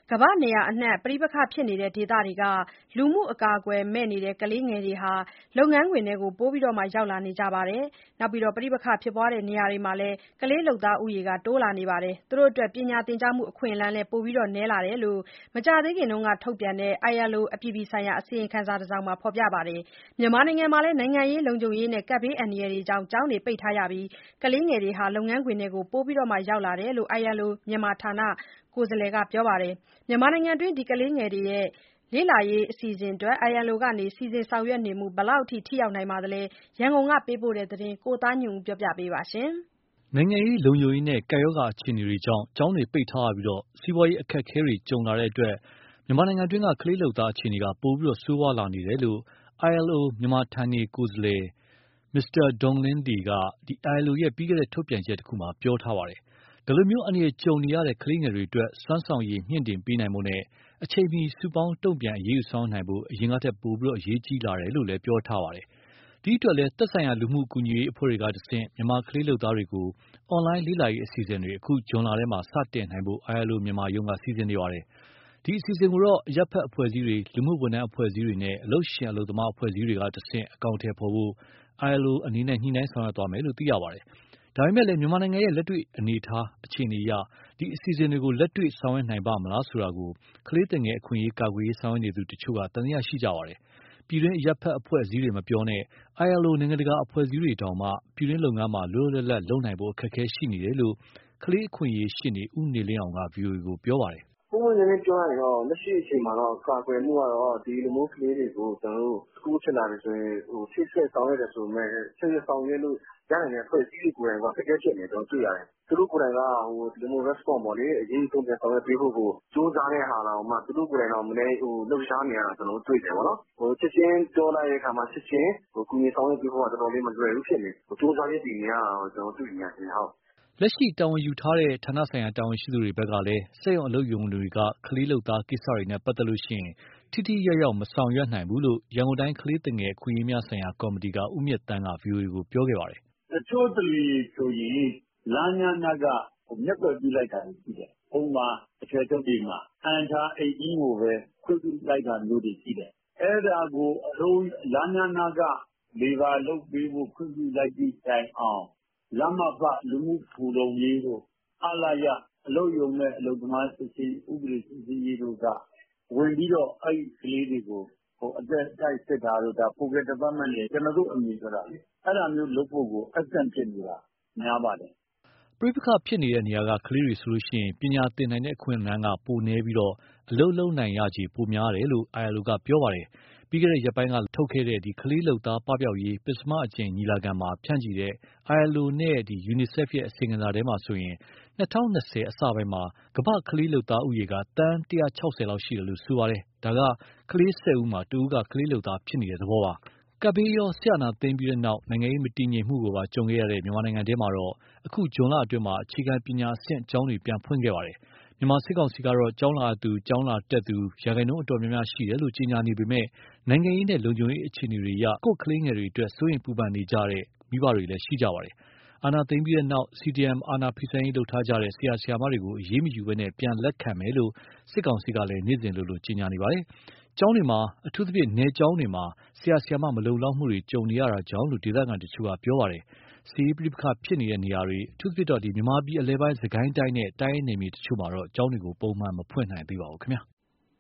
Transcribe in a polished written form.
ကမ္ဘာ့နေရာအနှံ့ပဋိပက္ခဖြစ်နေတဲ့ဒေသတွေက လူမှုအကာအကွယ်မဲ့နေတဲ့ကလေးငယ်တွေဟာ လုပ်ငန်းခွင်ထဲပိုရောက်လာနေကြပါတယ်။ ပဋိပက္ခဖြစ်ပွားတဲ့နေရာတွေမှာ ကလေးလုပ်သားဦးရေတိုးလာနေပြီး သူတို့အတွက် ပညာသင်ကြားမှုအခွင့်အလမ်းလည်း ပိုနည်းလာတယ်လို့ မကြာသေးခင်ကထုတ်ပြန်တဲ့ ILO အပြည်ပြည်ဆိုင်ရာအစီရင်ခံစာတစောင်မှာဖော်ပြပါတယ်။ မြန်မာနိုင်ငံမှာလည်း နိုင်ငံရေး၊ လုံခြုံရေးနဲ့ ကပ်ဘေးအန္တရာယ်တွေကြောင့် ကျောင်းတွေပိတ်ထားရပြီး ကလေးငယ်တွေ လုပ်ငန်းခွင်ထဲ ပိုရောက်လာတယ်လို့ ILO မြန်မာဌာနကိုယ်စားလှယ်ကပြောပါတယ်။ မြန်မာနိုင်ငံတွင်း ကလေးငယ်တွေလေ့လာရေးအစီအစဉ်အတွက် ILO က စီစဉ်ဆောင်ရွက်နေမှု ဘယ်လောက်ထိရောက်နိုင်ပါသလဲ။ ရန်ကုန်ကပေးပို့တဲ့သတင်းကို ကိုသားညွန့်ဦးက ပြောပြပါမယ်။ နိုင်ငံရေး၊ လုံခြုံရေးနဲ့ ကပ်ရောဂါအခြေအနေတွေကြောင့် ကျောင်းတွေပိတ်ထားရပြီး စီးပွားရေးအခက်အခဲတွေကြုံလာတဲ့အတွက် မြန်မာနိုင်ငံတွင်းက ကလေးလုပ်သားအခြေအနေ ပိုဆိုးရွားလာနေတယ်လို့ ILO မြန်မာဌာနေကိုယ်စားလှယ် Mr. Donglin Li က ILO ရဲ့ ပြီးခဲ့တဲ့ထုတ်ပြန်ချက်တခုမှာ ပြောထားပါတယ်။ ဒီလိုအန္တရာယ်ကြုံနေရတဲ့ကလေးငယ်တွေအတွက် စွမ်းဆောင်ရည်မြှင့်တင်ပေးနိုင်ဖို့နဲ့ အချိန်မီစုပေါင်းတုံ့ပြန်အရေးယူဆောင်ရွက်နိုင်ဖို့ အရင်ထက်ပိုပြီးအရေးကြီးလာတယ်လို့လည်း ပြောထားပါတယ်။ ဒီအတွက်လည်း သက်ဆိုင်ရာလူမှုကူညီရေးအဖွဲ့တွေကတဆင့် မြန်မာကလေးလုပ်သားတွေကို အွန်လိုင်းလေ့လာရေးအစီအစဉ်တွေ အခုဇွန်လထဲမှာ စတင်နိုင်ဖို့ ILO မြန်မာရုံးက စီစဉ်နေပါတယ်။ ဒီအစီအစဉ်ကိုတော့ အရပ်ဘက်အဖွဲ့အစည်းတွေ၊ လူမှုဝန်ထမ်းအဖွဲ့အစည်းတွေနဲ့ အလုပ်ရှင်အလုပ်သမားအဖွဲ့အစည်းတွေကတဆင့် အကောင်အထည်ဖော်ဖို့ ILO အနေနဲ့ ညှိနှိုင်းဆောင်ရွက်သွားမယ်လို့သိရပါတယ်။ ဒါပေမယ့်လည်း မြန်မာနိုင်ငံရဲ့ လက်တွေ့အနေအထားအခြေအနေအရ ဒီအစီအစဉ်တွေကို လက်တွေ့ဆောင်ရွက်နိုင်ပါ့မလားဆိုတာကို ကလေးသူငယ်အခွင့်အရေးကာကွယ်ရေးဆောင်ရွက်နေသူတချို့က သံသယရှိကြပါတယ်။ ပြည်တွင်းအရပ်ဘက်အဖွဲ့အစည်းတွေမပြောနဲ့ ILO နိုင်ငံတကာအဖွဲ့အစည်းတွေတောင် ပြည်တွင်းလုပ်ငန်းမှာ လွတ်လွတ်လပ်လပ်လုပ်နိုင်ဖို့ အခက်အခဲရှိနေတယ်လို့ ကလေးအခွင့်အရေးရှေ့နေ ဦးနေလင်းအောင်က ဗွီအိုအေကို ပြောပါတယ်။ “ပွင့်ပွင့်လင်းလင်းပြောရရင်တော့ လက်ရှိအချိန်မှာတော့ ကာကွယ်မှုကတော့ ဒီလိုမျိုးကလေးတွေကို school ဖြစ်လာပြီဆိုရင် ချိတ်ဆက်ဆောင်ရွက်တယ်ဆိုပေမယ့် ချိတ်ဆက်ဆောင်ရွက်လို့ရနိုင်တဲ့အဖွဲ့အစည်းတွေကိုယ်တိုင်က အခက်အခဲဖြစ်နေတယ်တွေ့ရတယ်။ သူတို့ကိုယ်တိုင်က ဒီလိုမျိုး response ပေါ့လေ အရေးယူတုံ့ပြန်ဆောင်ရွက်ပေးဖို့ကိုကြိုးစားတဲ့ဟာတောင်မှ သူတို့ကိုယ်တိုင်တောင်လှုပ်ရှားနေရတာတွေ့တယ်ပေါ့နော်။ ချက်ချင်းပြောလိုက်တဲ့အခါမှာ ချက်ချင်းကူညီဆောင်ရွက်ပေးဖို့ကတော်တော်လေးမလွယ်ဘူးဖြစ်နေတယ်။ ကြိုးစားရင်းတည်နေရတာတော့တွေ့နေရတယ်ဟုတ်။ ” လက်ရှိတာဝန်ယူထားတဲ့ဌာနဆိုင်ရာတာဝန်ရှိသူတွေဘက်ကလည်း စက်ရုံအလုပ်ရုံတွေက ကလေးလုပ်သားကိစ္စတွေနဲ့ပတ်သက်ရင် ထိထိရောက်ရောက်မဆောင်ရွက်နိုင်ဘူးလို့ ရန်ကုန်တိုင်းကလေးသူငယ်အခွင့်အရေးများဆိုင်ရာကော်မတီက ဦးမြင့်သန်းက ဗွီအိုအေကို ပြောခဲ့ပါတယ်။ “တချို့တလေဆိုရင် လမ်းညားနားကမျက်ကွယ်ပြုလိုက်တာရှိတယ်။ ဥပမာအထည်ချုပ်တွေမှာ ဟန်ထားအိပ်ကြီးကိုပဲခွင့်ပြုလိုက်တာမျိုးတွေရှိတယ်။ အဲဒါကိုလမ်းညားနားက labor လုပ်ပေးဖို့ခွင့်ပြုလိုက်သည့်တိုင်အောင် လမဖလူမှုဖူလုံရေးတို့ အလရအလုပ်ရုံနဲ့အလုပ်သမားစစ်ဆေးဥပဒေစစ်ဆေးရေးတို့ကဝင်ပြီးတော့အဲ့ကလေးတွေကိုအသက်တိုက်စစ်တာတို့ဒါ Program Department တွေကျွန်တော်တို့အမြင်ပြောတာလေအဲ့ဒါမျိုးလုပ်ဖို့ကို absent ဖြစ်နေတာများပါတယ်။ ” ပဋိပက္ခဖြစ်နေတဲ့နေရာကကလေးတွေဆိုရင် ပညာသင်နိုင်တဲ့အခွင့်အလမ်းပိုနည်းပြီး အလုပ်လုပ်နိုင်ရခြေပိုများတယ်လို့ ILO ကပြောပါတယ်။ ပြီးခဲ့တဲ့ရက်ပိုင်းကထုတ်ခဲ့တဲ့ ကလေးလုပ်သားပပျောက်ရေး ပဉ္စမအကြိမ်ညီလာခံမှာဖြန့်ချိတဲ့ ILO နဲ့ UNICEF ရဲ့ အစီရင်ခံစာထဲမှာဆိုရင် ၂၀၂၀ အစပိုင်းမှာ ကမ္ဘာ့ကလေးလုပ်သားဦးရေက သန်း ၁၆၀ လောက်ရှိတယ်လို့ဆိုပါတယ်။ ဒါက ကလေး ၁၀ ဦးမှာ တဦးက ကလေးလုပ်သားဖြစ်နေတဲ့သဘောပါ။ ကပ်ဘေးရော စစ်အာဏာသိမ်းပြီးနောက် နိုင်ငံရေးမတည်ငြိမ်မှုကိုပါကြုံခဲ့ရတဲ့ မြန်မာနိုင်ငံမှာတော့ အခုဇွန်လအတွင်း အခြေခံပညာအဆင့်ကျောင်းတွေပြန်ဖွင့်ခဲ့ပါတယ်။ မြန်မာစစ်ကောင်စီကတော့ ကျောင်းလာအပ်သူ ကျောင်းလာတက်သူ ရာခိုင်နှုန်းအတော်များများရှိတယ်လို့ ကြေညာနေပေမယ့် နိုင်ငံရေးနဲ့လုံခြုံရေးအခြေအနေအရ ကိုယ့်ကလေးငယ်တွေအတွက် စိုးရိမ်ပူပန်နေကြတဲ့ မိဘတွေလည်းရှိကြပါတယ်။ အာဏာသိမ်းပြီးနောက် CDM အာဏာဖီဆန်ရေးလုပ်ထားကြတဲ့ ဆရာဆရာမတွေကို အရေးမယူဘဲပြန်လက်ခံမယ်လို့ စစ်ကောင်စီကလည်း နေ့စဉ်လိုလို ကြေညာနေပါတယ်။ ကျောင်းတွေမှာ အထူးသဖြင့် နယ်ကျောင်းတွေမှာ ဆရာဆရာမမလုံလောက်မှုတွေကြုံနေရတာကြောင့်လို့ ဒေသခံတချို့က ပြောပါတယ်။ စစ်ရေးပဋိပက္ခဖြစ်နေတဲ့နေရာတွေ အထူးသဖြင့် မြန်မာပြည်အလယ်ပိုင်း စစ်ကိုင်းတိုင်းနဲ့ တိုင်းရင်းနယ်မြေတချို့မှာတော့ ကျောင်းတွေကို ပုံမှန်မဖွင့်နိုင်သေးပါဘူးခင်ဗျာ